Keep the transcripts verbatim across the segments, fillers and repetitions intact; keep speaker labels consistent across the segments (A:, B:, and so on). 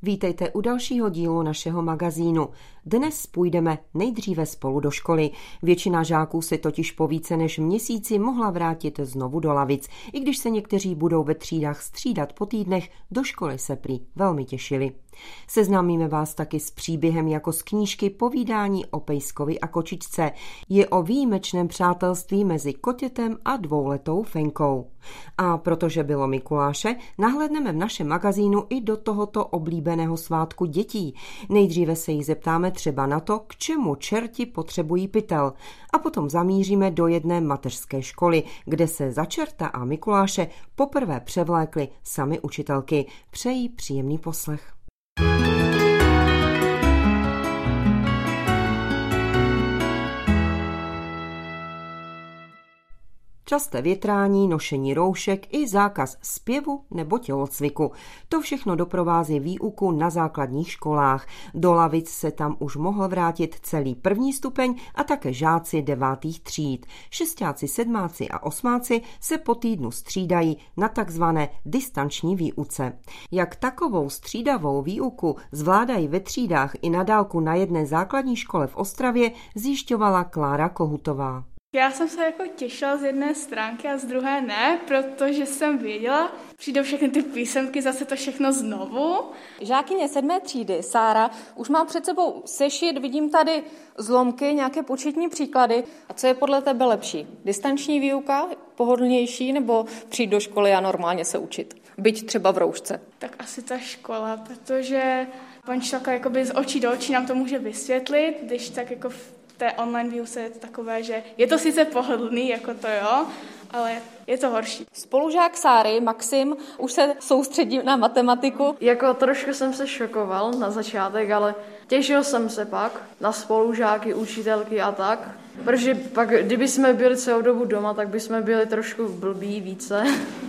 A: Vítejte u dalšího dílu našeho magazínu. Dnes půjdeme nejdříve spolu do školy. Většina žáků si totiž po více než měsíci mohla vrátit znovu do lavic. I když se někteří budou ve třídách střídat po týdnech, do školy se prý velmi těšili. Seznámíme vás taky s příběhem jako z knížky Povídání o pejskovi a kočičce. Je o výjimečném přátelství mezi kotětem a dvouletou Fenkou. A protože bylo Mikuláše, nahlédneme v našem magazínu i do tohoto oblíbeného svátku dětí. Nejdříve se jí zeptáme třeba na to, k čemu čerti potřebují pytel. A potom zamíříme do jedné mateřské školy, kde se za čerta a Mikuláše poprvé převlékly sami učitelky. Přeji příjemný poslech. Časté větrání, nošení roušek i zákaz zpěvu nebo tělocviku. To všechno doprovází výuku na základních školách. Do lavic se tam už mohl vrátit celý první stupeň a také žáci devátých tříd. Šestáci, sedmáci a osmáci se po týdnu střídají na takzvané distanční výuce. Jak takovou střídavou výuku zvládají ve třídách i na dálku na jedné základní škole v Ostravě, zjišťovala Klára Kohutová.
B: Já jsem se jako těšila z jedné stránky a z druhé ne, protože jsem věděla, přijdou všechny ty písemky, zase to všechno znovu.
C: Žákyně sedmé třídy, Sára, už má před sebou sešit, vidím tady zlomky, nějaké početní příklady. A co je podle tebe lepší? Distanční výuka, pohodlnější, nebo přijít do školy a normálně se učit? Byť třeba v roušce.
B: Tak asi ta škola, protože pan Šlaka jakoby z očí do očí nám to může vysvětlit, když tak jako v té online výuce je to takové, že je to sice pohodlný, jako to jo, ale je to horší.
C: Spolužák Sáry, Maxim, už se soustředí na matematiku.
D: Jako trošku jsem se šokoval na začátek, ale těšil jsem se pak na spolužáky, učitelky a tak. Protože pak, kdyby jsme byli celou dobu doma, tak bychom byli trošku blbí více.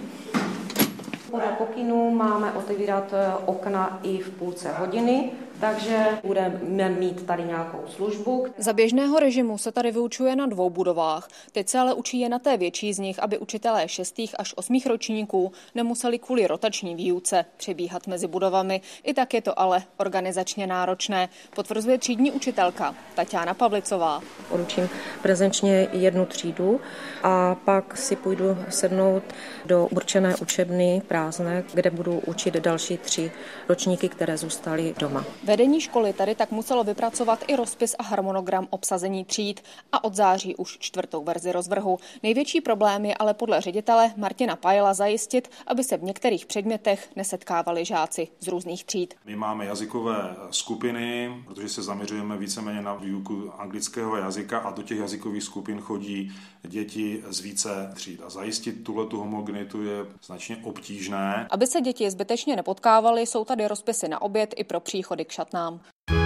E: Podle pokynů máme otevírat okna i v půlce hodiny, takže budeme mít tady nějakou službu.
C: Za běžného režimu se tady vyučuje na dvou budovách. Teď se ale učí je na té větší z nich, aby učitelé šestých až osmých ročníků nemuseli kvůli rotační výuce přebíhat mezi budovami. I tak je to ale organizačně náročné, potvrzuje třídní učitelka Tatiana Pavlicová.
E: Odučím prezenčně jednu třídu a pak si půjdu sednout do určené učebny prázdné, kde budu učit další tři ročníky, které zůstaly doma.
C: Vedení školy tady tak muselo vypracovat i rozpis a harmonogram obsazení tříd a od září už čtvrtou verzi rozvrhu. Největší problém je ale podle ředitele Martina Pajela zajistit, aby se v některých předmětech nesetkávali žáci z různých tříd.
F: My máme jazykové skupiny, protože se zaměřujeme víceméně na výuku anglického jazyka a do těch jazykových skupin chodí děti z více tříd. A zajistit tuhletu homogenitu je značně obtížné.
C: Aby se děti zbytečně nepotkávaly, jsou tady rozpisy na oběd i pro příchody k šatnám.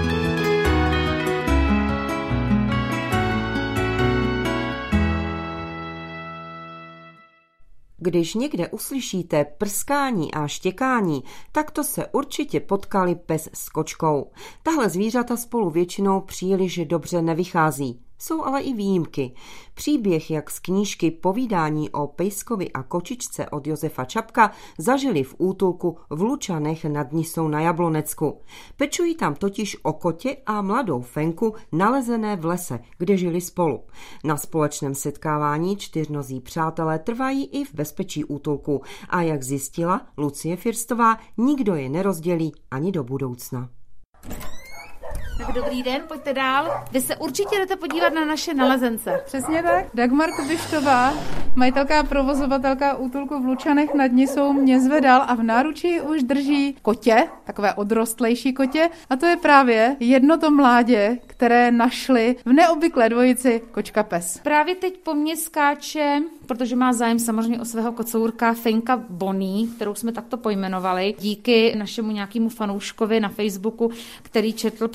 A: Když někde uslyšíte prskání a štěkání, tak to se určitě potkali pes s kočkou. Tahle zvířata spolu většinou příliš dobře nevychází. Jsou ale i výjimky. Příběh, jak z knížky Povídání o pejskovi a kočičce od Josefa Čapka zažili v útulku v Lučanech nad Nisou na Jablonecku. Pečují tam totiž o kotě a mladou Fenku nalezené v lese, kde žili spolu. Na společném setkávání čtyřnozí přátelé trvají i v bezpečí útulku a jak zjistila Lucie Firstová, nikdo je nerozdělí ani do budoucna.
G: Tak dobrý den, pojďte dál. Vy se určitě jdete podívat na naše nalezence.
H: Přesně tak. Dagmar Kubištová, majitelka a provozovatelka útulku v Lučanech nad Nisou, mě zvedal a v náručí už drží kotě, takové odrostlejší kotě, a to je právě jedno to mládě, které našli v neobvyklé dvojici kočka pes.
G: Právě teď po mně skáče, protože má zájem samozřejmě o svého kocourka Fenka Bonnie, kterou jsme takto pojmenovali, díky našemu nějakému fanouškovi na Facebooku, který četl příspěvek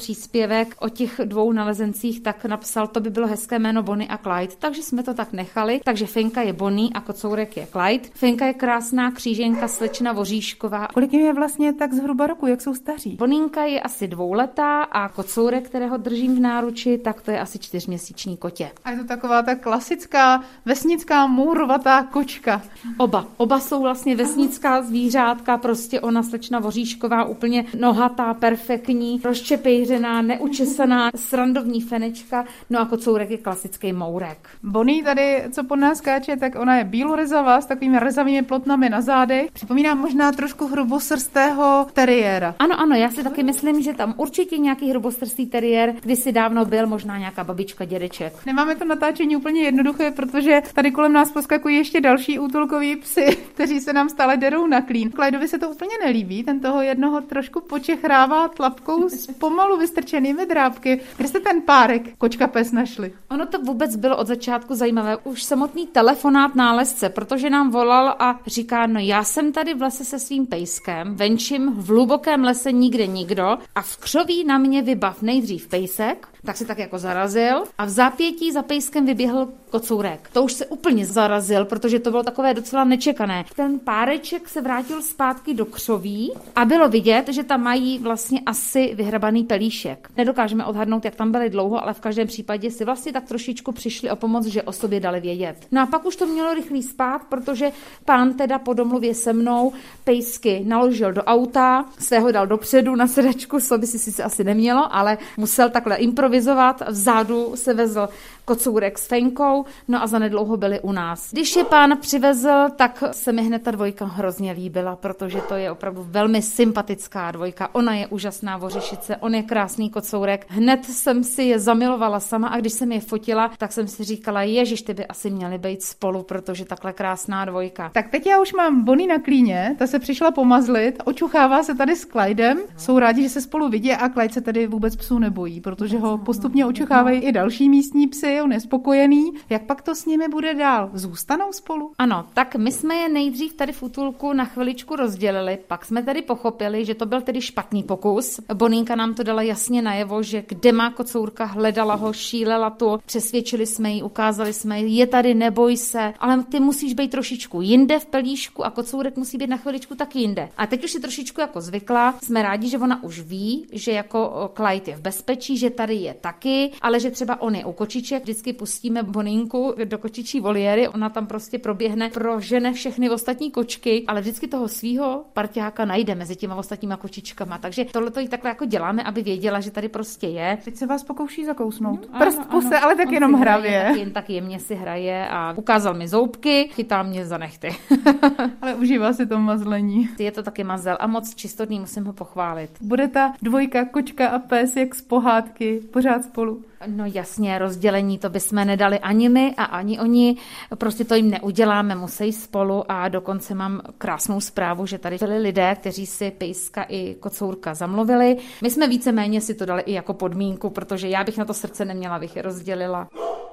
G: příspěvek o těch dvou nalezencích, tak napsal, to by bylo hezké jméno Bonnie a Clyde, takže jsme to tak nechali. Takže Fenka je Bonnie a Kocourek je Clyde. Fenka je krásná kříženka, slečna Voříšková.
H: Kolik jim je vlastně tak zhruba roku, jak jsou staří?
G: Boninka je asi dvouletá a Kocourek, kterého držím v náruči, tak to je asi čtyřměsíční kotě.
H: A je to taková ta klasická vesnická mourovatá kočka.
G: Oba. Oba jsou vlastně vesnická zvířátka, prostě ona slečna Voříšková, úplně nohatá, perfektní, rozčepejřená, neučesaná, srandovní fenečka, no a Kocourek je klasický mourek.
H: Bonnie tady, co pod nás skáče, tak ona je bílorezavá s takovými rezavými plotnami na zádech. Připomíná možná trošku hrubosrstého teriéra.
G: Ano, ano, já si taky myslím, že tam určitě nějaký hrubosrstý teriér kdysi dávno byl, možná nějaká babička, dědeček.
H: Nemáme to natáčení úplně jednoduché, protože tady kolem nás poskakují ještě další útulkoví psy, kteří se nám stále derou na klín. Clydovi se to úplně nelíbí, ten toho jednoho trošku počechrává tlapkou s pomalu vystrčenými drápky. Kde jste ten párek kočka pes našli?
G: Ono to vůbec bylo od začátku zajímavé. Už samotný telefonát nálezce, protože nám volal a říká, no já jsem tady v lese se svým pejskem, venčím v hlubokém lese nikde nikdo a v křoví na mě vybav nejdřív pejsek, tak se tak jako zarazil a v zápětí za pejskem vyběhl Kocourek. To už se úplně zarazil, protože to bylo takové docela nečekané. Ten páreček se vrátil zpátky do křoví a bylo vidět, že tam mají vlastně asi vyhrabaný pelíšek. Nedokážeme odhadnout, jak tam byli dlouho, ale v každém případě si vlastně tak trošičku přišli o pomoc, že o sobě dali vědět. No a pak už to mělo rychlý spát, protože pán teda po domluvě se mnou pejsky naložil do auta, svého dal dopředu na sedačku, co by si sice asi nemělo, ale musel takhle improvizovat. Vzadu se vezl Kocourek s Fenkou, no a zanedlouho byli u nás. Když je pán přivezl, tak se mi hned ta dvojka hrozně líbila, protože to je opravdu velmi sympatická dvojka. Ona je úžasná vořišice, on je krásný Kocourek. Hned jsem si je zamilovala sama a když jsem je fotila, tak jsem si říkala, ježiš, ty by asi měli být spolu, protože takhle krásná dvojka.
H: Tak teď já už mám Bonnie na klíně, ta se přišla pomazlit, očuchává se tady s Clydem, jsou rádi, že se spolu vidí a Clyde se tady vůbec psů nebojí, protože ho postupně očuchávají i další místní psy, on je spokojený. Jak pak to s nimi bude dál? Zůstanou spolu?
G: Ano, tak my jsme je nejdřív tady v útulku na chviličku rozdělili, pak jsme tady pochopili, že to byl tedy špatný pokus. Boninka nám to dala jasně najevo, že kde má Kocourka, hledala ho, šílela tu, přesvědčili jsme ji, ukázali jsme ji, je tady, neboj se, ale ty musíš být trošičku jinde v pelíšku a Kocourek musí být na chviličku taky jinde. A teď už si trošičku jako zvykla, jsme rádi, že ona už ví, že jako Clyde je v bezpečí, že tady je taky, ale že třeba on je u kočiček, vždycky pustíme Boninku do kočičí voliéry, ona tam prostě proběhne, prožene všechny ostatní kočky, ale vždycky toho svýho parťáka najde mezi těma ostatníma kočičkama. Takže tohle to jí takhle jako děláme, aby věděla, že tady prostě je.
H: Teď se vás pokouší zakousnout.
G: No,
H: Prst
G: ano,
H: puse,
G: ano.
H: ale tak
G: On
H: jenom
G: hraje,
H: hravě.
G: Tak jen tak jemně si hraje a ukázal mi zoubky, chytá mě za nechty.
H: Ale užívá si to mazlení.
G: Je to taky mazel a moc čistotný, musím ho pochválit.
H: Bude ta dvojka kočka a pes jak z pohádky pořád spolu?
G: No jasně, rozdělení to bychom nedali ani my a ani oni, prostě to jim neuděláme, musí spolu a dokonce mám krásnou zprávu, že tady byli lidé, kteří si pejska i Kocourka zamluvili. My jsme víceméně si to dali i jako podmínku, protože já bych na to srdce neměla, abych je rozdělila.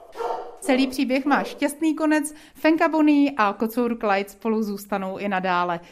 H: Celý příběh má šťastný konec, Fenka, Bonnie a Kocour Clyde spolu zůstanou i nadále.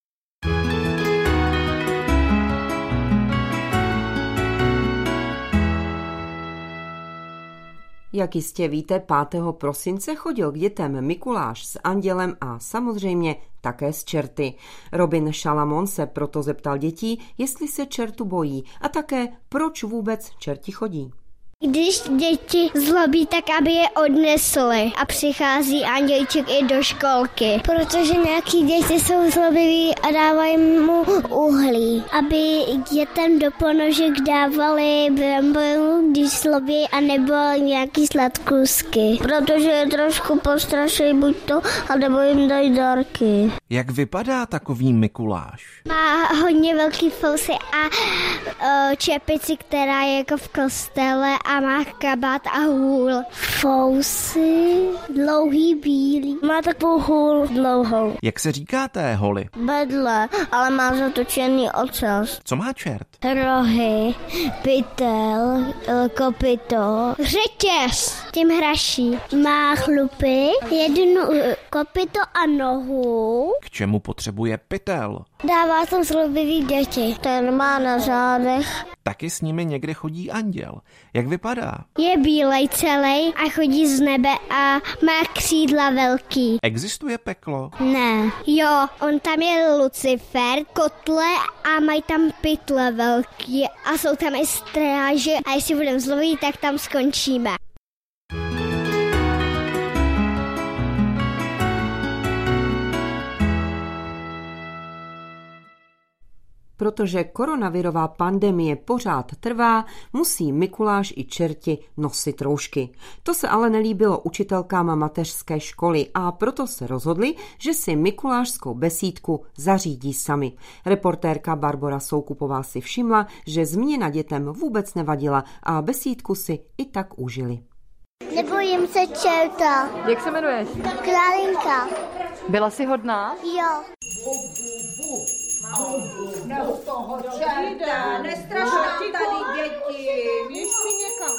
A: Jak jistě víte, pátého prosince chodil k dětem Mikuláš s andělem a samozřejmě také s čerty. Robin Šalamon se proto zeptal dětí, jestli se čertu bojí a také proč vůbec čerti chodí.
I: Když děti zlobí, tak aby je odnesli a přichází andělíček i do školky. Protože nějaký děti jsou zlobiví a dávají mu uhlí. Aby dětem do ponožek dávali bramboru, když zlobí, anebo nějaký sladkusky. Protože je trošku postrašují buď to, anebo jim dají dárky.
J: Jak vypadá takový Mikuláš?
I: Má hodně velký fousy a o, čepici, která je jako v kostele a má kabát a hůl. Fousy, dlouhý bílý. Má takovou hůl dlouhou.
J: Jak se říká té holi?
I: Bedle, ale má zatočený ocas.
J: Co má čert?
I: Rohy, pytel, kopyto, řetěz. tím hraší. Má chlupy, jednu kopyto a nohu.
J: K čemu potřebuje pytel?
I: Dává tam zlobivý děti. Ten má na zádech.
J: Taky s nimi někde chodí anděl. Jak vypadá?
I: Je bílej celý a chodí z nebe a má křídla velký.
J: Existuje peklo?
I: Ne. Jo, on tam je Lucifer, kotle a mají tam pytle velký a jsou tam i stráže a jestli budeme zloví, tak tam skončíme.
A: Protože koronavirová pandemie pořád trvá, musí Mikuláš i čerti nosit roušky. To se ale nelíbilo učitelkám mateřské školy a proto se rozhodli, že si mikulášskou besídku zařídí sami. Reportérka Barbora Soukupová si všimla, že změna dětem vůbec nevadila a besídku si i tak užili.
I: Nebojím se čerta.
C: Jak se jmenuješ?
I: Klárinka.
C: Byla jsi hodná?
I: Jo.
K: No toho čerta, nestrašte tady děti, běž si někam.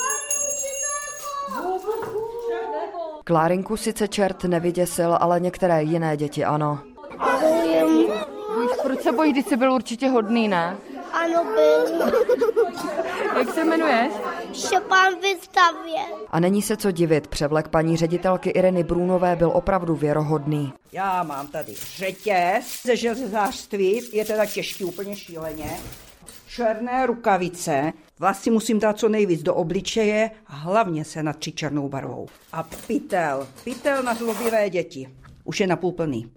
L: Klárinku sice čert nevyděsil, ale některé jiné děti ano.
I: Bojím.
C: Proč se bojíš, když jsi byl určitě hodný, ne?
I: Ano, byl.
C: Jak se jmenuješ?
I: Šopán vystavě.
L: A není se co divit, převlek paní ředitelky Ireny Brůnové byl opravdu věrohodný.
K: Já mám tady řetěz ze železářství, je teda těžký úplně šíleně. Černé rukavice, vlasy musím dát co nejvíc do obličeje, hlavně se natřít černou barvou. A pytel, pytel na zlobivé děti. Už je napůl plný.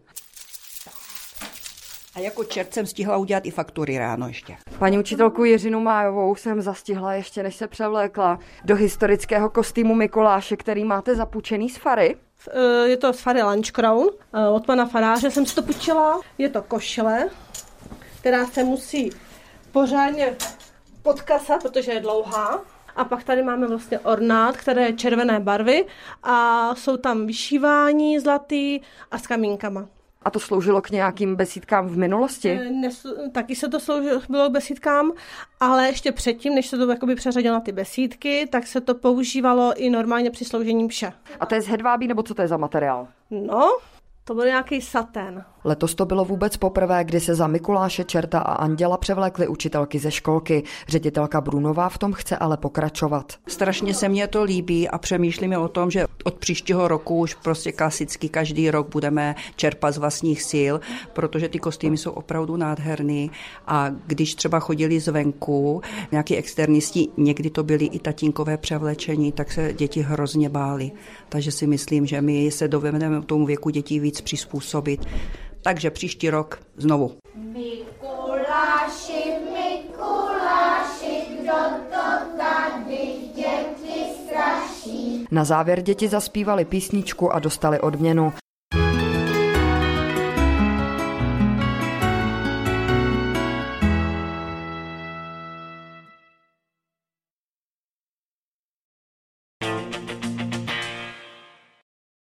K: A jako čert jsem stihla udělat i faktury ráno ještě.
L: Paní učitelku Jiřinu Májovou jsem zastihla ještě než se převlékla do historického kostýmu Mikuláše, který máte zapůjčený z Fary.
M: Je to z Fary Lunch Crown, od pana faráře jsem si to půjčila. Je to košile, která se musí pořádně podkasat, protože je dlouhá. A pak tady máme vlastně ornát, které je červené barvy a jsou tam vyšívání zlatý a s kamínkama.
L: A to sloužilo k nějakým besídkám v minulosti?
M: Nes, taky se to sloužilo k besídkám, ale ještě předtím, než se to jakoby přeřadilo na ty besídky, tak se to používalo i normálně při sloužení mše.
L: A to je z hedvábí, nebo co to je za materiál?
M: No, to byl nějaký satén.
L: Letos to bylo vůbec poprvé, kdy se za Mikuláše, čerta a anděla převlékly učitelky ze školky. Ředitelka Brůnová v tom chce ale pokračovat.
K: Strašně se mně to líbí a přemýšlíme o tom, že od příštího roku už prostě klasicky každý rok budeme čerpat z vlastních sil, protože ty kostýmy jsou opravdu nádherný a když třeba chodili zvenku nějaký externisti, někdy to byly i tatínkové převlečení, tak se děti hrozně bály. Takže si myslím, že my se dovedeme tomu věku dětí víc přizpůsobit. Takže příští rok znovu.
I: Mikuláši, Mikuláši, kdo to tady děti straší?
L: Na závěr děti zaspívali písničku a dostali odměnu.